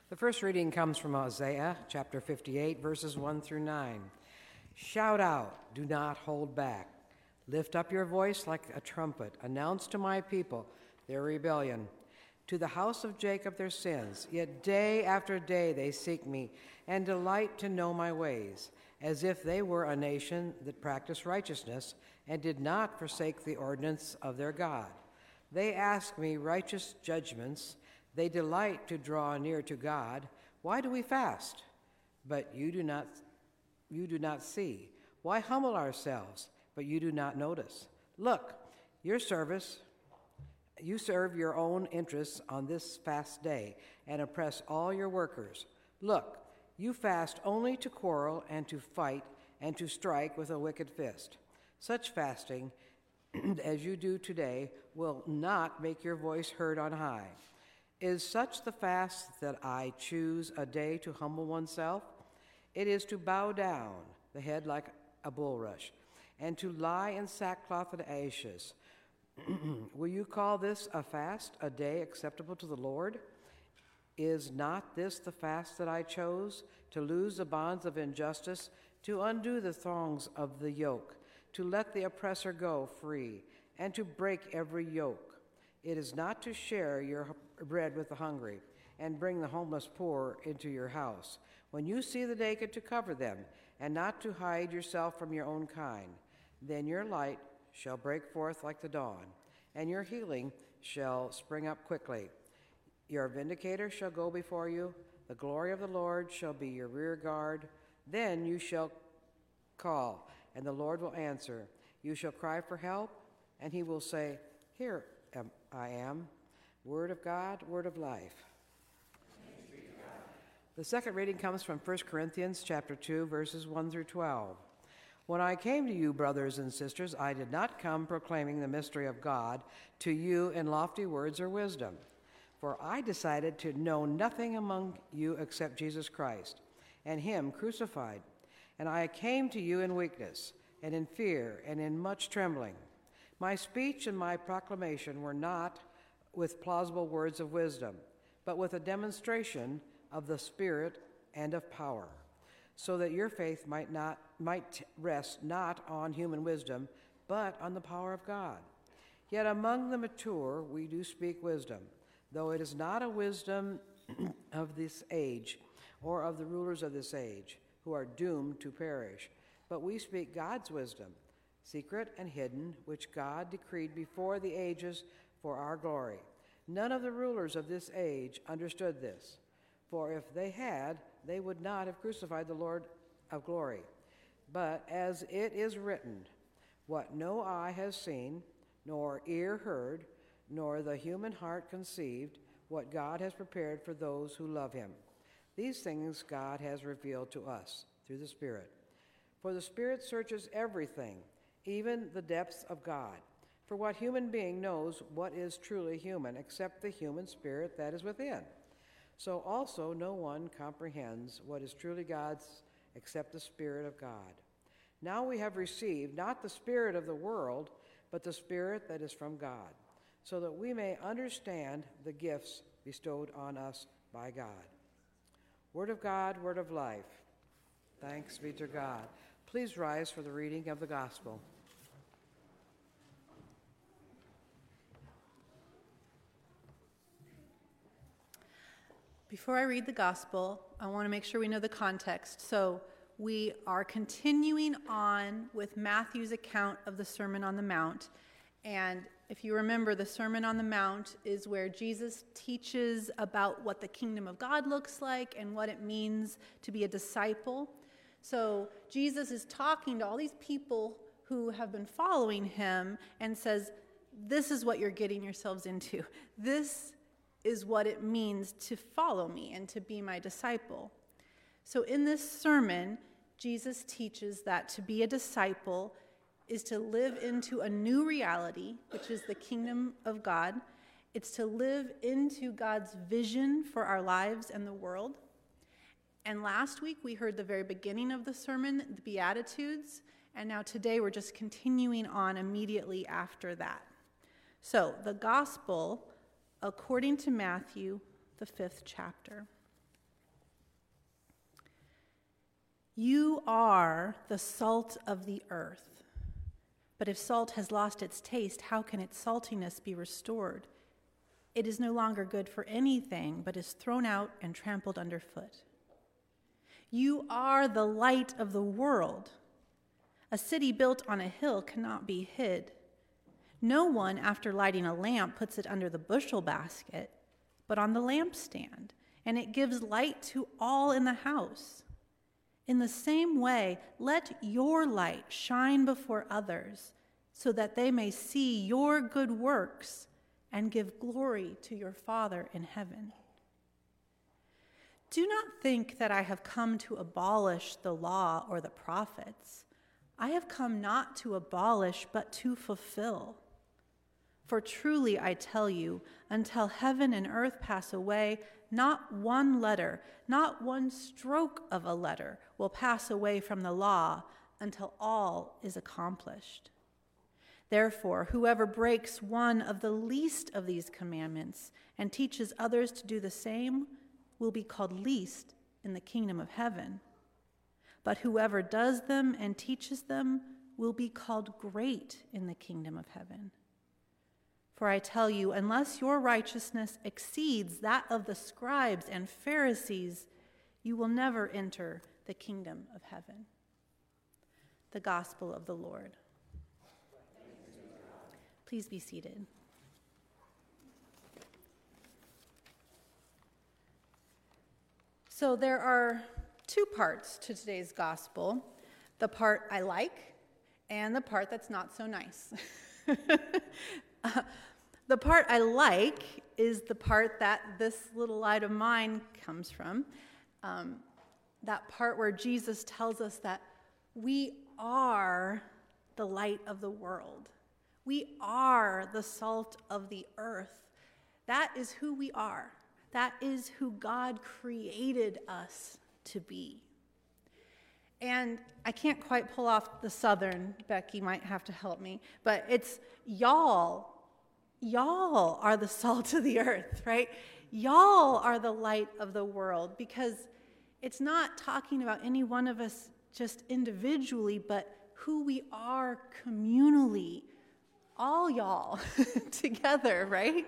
The first reading comes from Isaiah chapter 58, verses 1 through 9. Shout out, do not hold back. Lift up your voice like a trumpet. Announce to my people their rebellion, to the house of Jacob their sins. Yet day after day they seek me and delight to know my ways, as if they were a nation that practiced righteousness and did not forsake the ordinance of their God. They ask me righteous judgments. They delight to draw near to God. Why do we fast? But you do not see. Why humble ourselves? But you do not notice. Look, you serve your own interests on this fast day and oppress all your workers. Look, you fast only to quarrel and to fight and to strike with a wicked fist. Such fasting as you do today will not make your voice heard on high. Is such the fast that I choose a day to humble oneself? It is to bow down the head like a bulrush, and to lie in sackcloth and ashes. Will you call this a fast, a day acceptable to the Lord? Is not this the fast that I chose, to loose the bonds of injustice, to undo the thongs of the yoke, to let the oppressor go free, and to break every yoke? It is not to share your bread with the hungry and bring the homeless poor into your house. When you see the naked, to cover them, and not to hide yourself from your own kind. Then your light shall break forth like the dawn, and your healing shall spring up quickly. Your vindicator shall go before you. The glory of the Lord shall be your rear guard. Then you shall call, and the Lord will answer. You shall cry for help, and he will say, Here I am. Word of God, word of life. The second reading comes from 1 Corinthians chapter 2, verses 1 through 12. When I came to you, brothers and sisters, I did not come proclaiming the mystery of God to you in lofty words or wisdom. For I decided to know nothing among you except Jesus Christ, and him crucified. And I came to you in weakness, and in fear, and in much trembling. My speech and my proclamation were not with plausible words of wisdom, but with a demonstration of the Spirit and of power, so that your faith might rest not on human wisdom, but on the power of God. Yet among the mature we do speak wisdom, though it is not a wisdom of this age, or of the rulers of this age, who are doomed to perish, but we speak God's wisdom, secret and hidden, which God decreed before the ages for our glory. None of the rulers of this age understood this, for if they had, they would not have crucified the Lord of glory. But as it is written, what no eye has seen, nor ear heard, nor the human heart conceived, what God has prepared for those who love him. These things God has revealed to us through the Spirit. For the Spirit searches everything, even the depths of God. For what human being knows what is truly human, except the human spirit that is within? So also no one comprehends what is truly God's except the Spirit of God. Now we have received not the spirit of the world, but the Spirit that is from God, so that we may understand the gifts bestowed on us by God. Word of God, word of life. Thanks be to God. Please rise for the reading of the gospel. Before I read the gospel, I want to make sure we know the context. So we are continuing on with Matthew's account of the Sermon on the Mount. And if you remember, the Sermon on the Mount is where Jesus teaches about what the kingdom of God looks like and what it means to be a disciple. So Jesus is talking to all these people who have been following him and says, this is what you're getting yourselves into. This is what it means to follow me and to be my disciple. So in this sermon, Jesus teaches that to be a disciple is to live into a new reality, which is the kingdom of God. It's to live into God's vision for our lives and the world. And last week we heard the very beginning of the sermon, the Beatitudes, and now today we're just continuing on immediately after that. So the gospel according to Matthew, the 5th chapter. You are the salt of the earth. But if salt has lost its taste, how can its saltiness be restored? It is no longer good for anything, but is thrown out and trampled underfoot. You are the light of the world. A city built on a hill cannot be hid. No one, after lighting a lamp, puts it under the bushel basket, but on the lampstand, and it gives light to all in the house. In the same way, let your light shine before others, so that they may see your good works and give glory to your Father in heaven. Do not think that I have come to abolish the law or the prophets. I have come not to abolish, but to fulfill. For truly I tell you, until heaven and earth pass away, not one letter, not one stroke of a letter will pass away from the law until all is accomplished. Therefore, whoever breaks one of the least of these commandments and teaches others to do the same will be called least in the kingdom of heaven. But whoever does them and teaches them will be called great in the kingdom of heaven. For I tell you, unless your righteousness exceeds that of the scribes and Pharisees, you will never enter the kingdom of heaven. The gospel of the Lord. Please be seated. So there are two parts to today's gospel, the part I like and the part that's not so nice. The part I like is the part that this little light of mine comes from, that part where Jesus tells us that we are the light of the world. We are the salt of the earth. That is who we are. That is who God created us to be. And I can't quite pull off the Southern, Becky might have to help me, but it's y'all. Y'all are the salt of the earth, right? Y'all are the light of the world, because it's not talking about any one of us just individually, but who we are communally. All y'all together, right?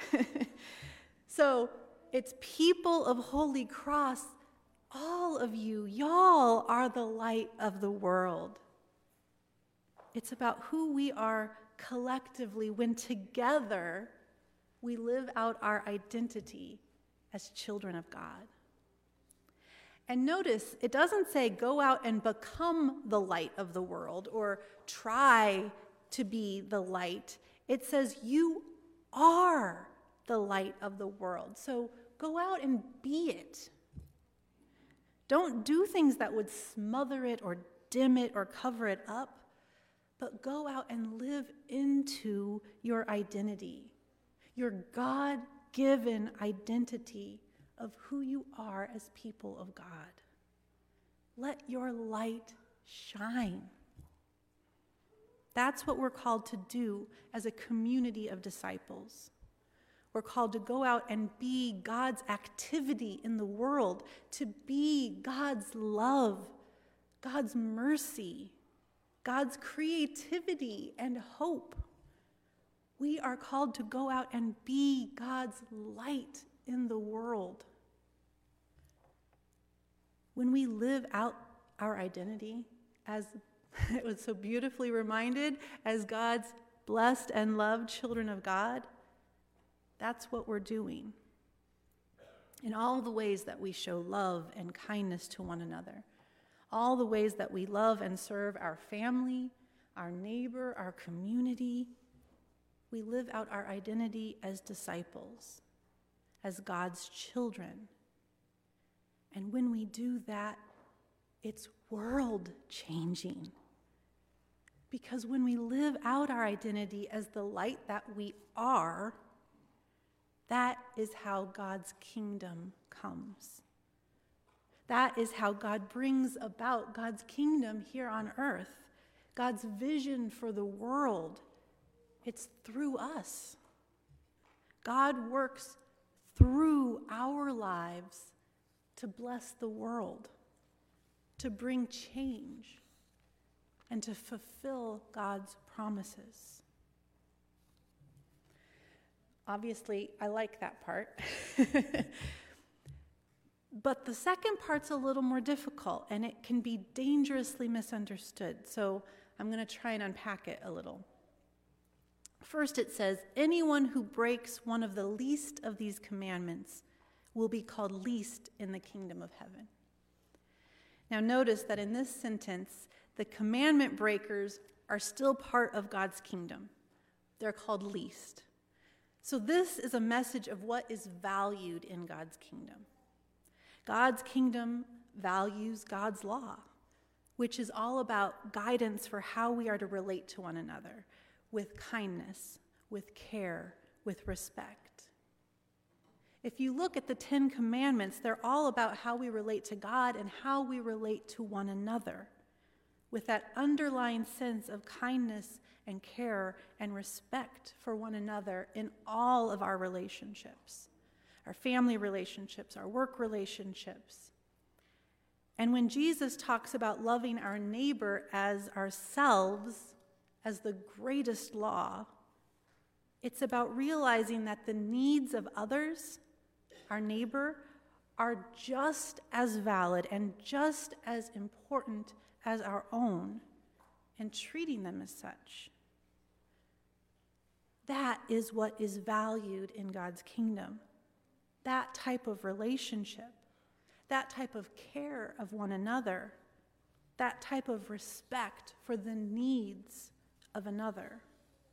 So it's people of Holy Cross, all of you, y'all are the light of the world. It's about who we are collectively when together we live out our identity as children of God. And notice, it doesn't say go out and become the light of the world or try to be the light. It says you are the light of the world. So go out and be it. Don't do things that would smother it or dim it or cover it up, but go out and live into your identity, your God-given identity of who you are as people of God. Let your light shine. That's what we're called to do as a community of disciples. We're called to go out and be God's activity in the world, to be God's love, God's mercy, God's creativity and hope. We are called to go out and be God's light in the world. When we live out our identity, as it was so beautifully reminded, as God's blessed and loved children of God, that's what we're doing. In all the ways that we show love and kindness to one another, all the ways that we love and serve our family, our neighbor, our community, we live out our identity as disciples, as God's children. And when we do that, it's world-changing. Because when we live out our identity as the light that we are, that is how God's kingdom comes. That is how God brings about God's kingdom here on earth. God's vision for the world, it's through us. God works through our lives to bless the world, to bring change and to fulfill God's promises. Obviously, I like that part. But the second part's a little more difficult, and it can be dangerously misunderstood. So I'm going to try and unpack it a little. First, it says, anyone who breaks one of the least of these commandments will be called least in the kingdom of heaven. Now notice that in this sentence, the commandment breakers are still part of God's kingdom. They're called least. So this is a message of what is valued in God's kingdom. God's kingdom values God's law, which is all about guidance for how we are to relate to one another, with kindness, with care, with respect. If you look at the 10 Commandments, they're all about how we relate to God and how we relate to one another, with that underlying sense of kindness and care and respect for one another in all of our relationships, our family relationships, our work relationships. And when Jesus talks about loving our neighbor as ourselves, as the greatest law, it's about realizing that the needs of others, our neighbor, are just as valid and just as important as our own, and treating them as such. That is what is valued in God's kingdom. That type of relationship, that type of care of one another, that type of respect for the needs of another.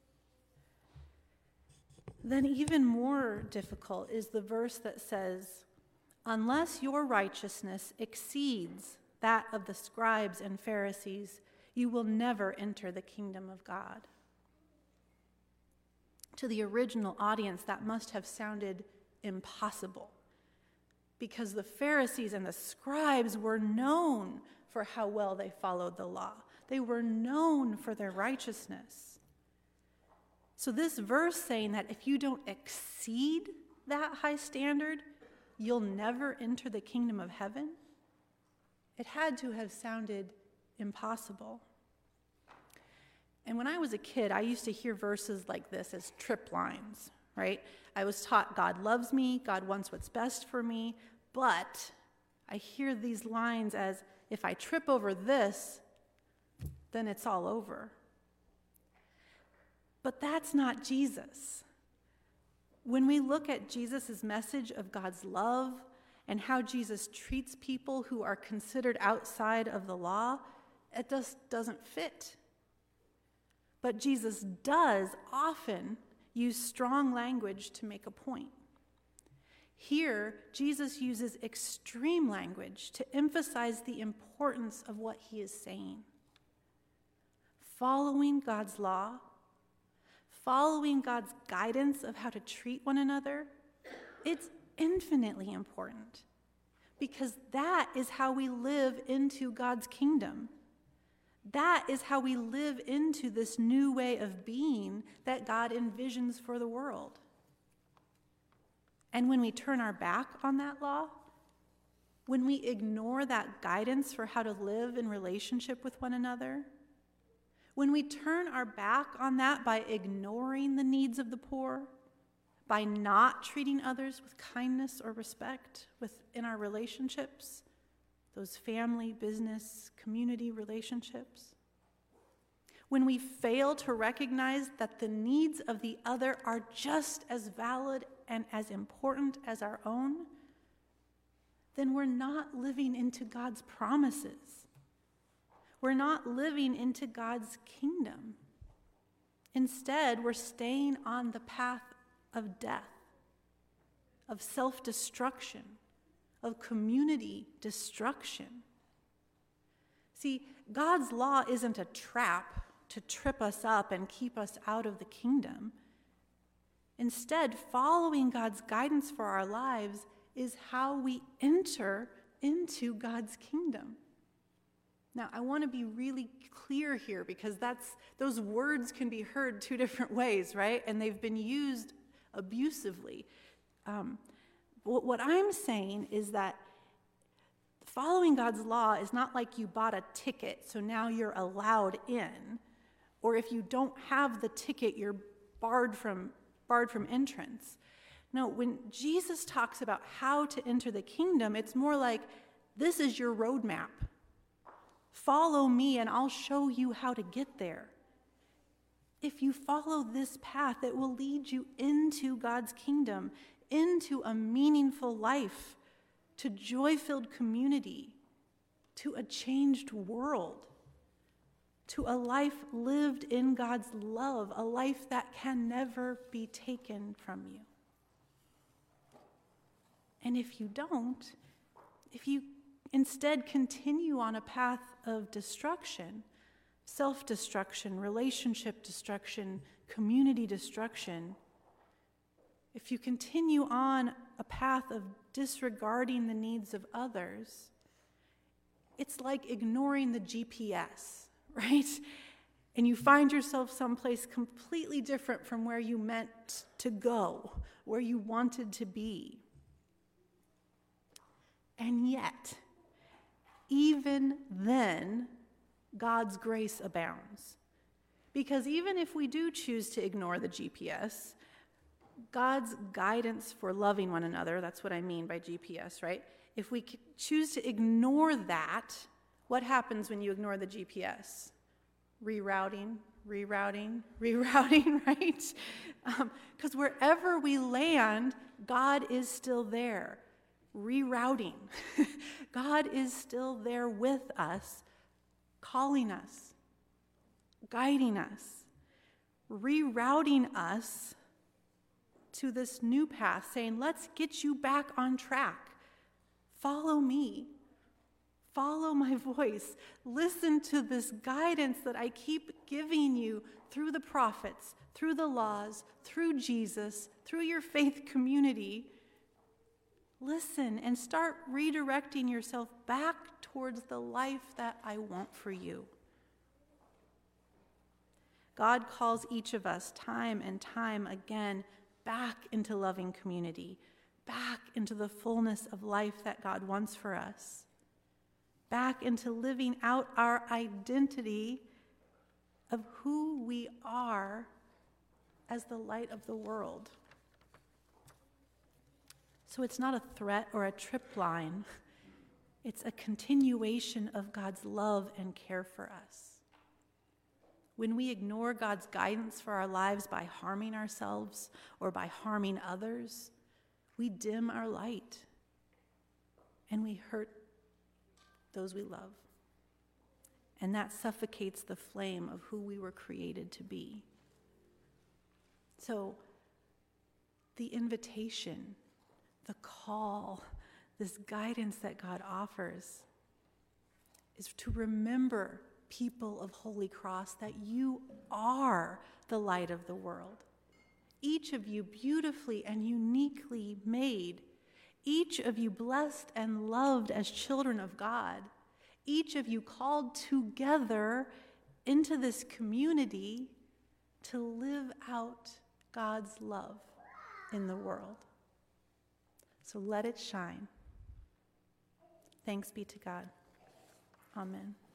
Then even more difficult is the verse that says, unless your righteousness exceeds that of the scribes and Pharisees, you will never enter the kingdom of God. To the original audience, that must have sounded impossible, because the Pharisees and the scribes were known for how well they followed the law. They were known for their righteousness. So this verse saying that if you don't exceed that high standard, you'll never enter the kingdom of heaven, it had to have sounded impossible. And when I was a kid, I used to hear verses like this as trip lines, right? I was taught God loves me, God wants what's best for me, but I hear these lines as, if I trip over this, then it's all over. But that's not Jesus. When we look at Jesus' message of God's love and how Jesus treats people who are considered outside of the law, it just doesn't fit. But Jesus does often use strong language to make a point. Here, Jesus uses extreme language to emphasize the importance of what he is saying. Following God's law, following God's guidance of how to treat one another, it's infinitely important, because that is how we live into God's kingdom. That is how we live into this new way of being that God envisions for the world. And when we turn our back on that law, when we ignore that guidance for how to live in relationship with one another, when we turn our back on that by ignoring the needs of the poor, by not treating others with kindness or respect within our relationships, those family, business, community relationships, when we fail to recognize that the needs of the other are just as valid and as important as our own, then we're not living into God's promises. We're not living into God's kingdom. Instead, we're staying on the path of death, of self-destruction, of community destruction. See, God's law isn't a trap to trip us up and keep us out of the kingdom. Instead, following God's guidance for our lives is how we enter into God's kingdom. Now, I want to be really clear here, because those words can be heard two different ways, right? And they've been used abusively. What I'm saying is that Following God's law is not like you bought a ticket, so now you're allowed in, or if you don't have the ticket, you're barred from entrance. No, when Jesus talks about how to enter the kingdom, it's more like, this is your roadmap. Follow me and I'll show you how to get there. If you follow this path, it will lead you into God's kingdom, into a meaningful life, to joy-filled community, to a changed world, to a life lived in God's love, a life that can never be taken from you. And if you don't, if you instead continue on a path of destruction, self-destruction, relationship destruction, community destruction, if you continue on a path of disregarding the needs of others, it's like ignoring the GPS, right? And you find yourself someplace completely different from where you meant to go, where you wanted to be. And yet, even then, God's grace abounds. Because even if we do choose to ignore the GPS, God's guidance for loving one another, that's what I mean by GPS, right? If we choose to ignore that, what happens when you ignore the GPS? Rerouting, right? Because wherever we land, God is still there. Rerouting. God is still there with us, calling us, guiding us, rerouting us to this new path, saying, let's get you back on track. Follow me. Follow my voice. Listen to this guidance that I keep giving you through the prophets, through the laws, through Jesus, through your faith community. Listen and start redirecting yourself back towards the life that I want for you. God calls each of us time and time again back into loving community, back into the fullness of life that God wants for us, back into living out our identity of who we are as the light of the world. So it's not a threat or a trip line. It's a continuation of God's love and care for us. When we ignore God's guidance for our lives by harming ourselves or by harming others, we dim our light and we hurt those we love. And that suffocates the flame of who we were created to be. So the invitation, the call, this guidance that God offers is to remember, people of Holy Cross, that you are the light of the world. Each of you beautifully and uniquely made. Each of you blessed and loved as children of God. Each of you called together into this community to live out God's love in the world. So let it shine. Thanks be to God. Amen.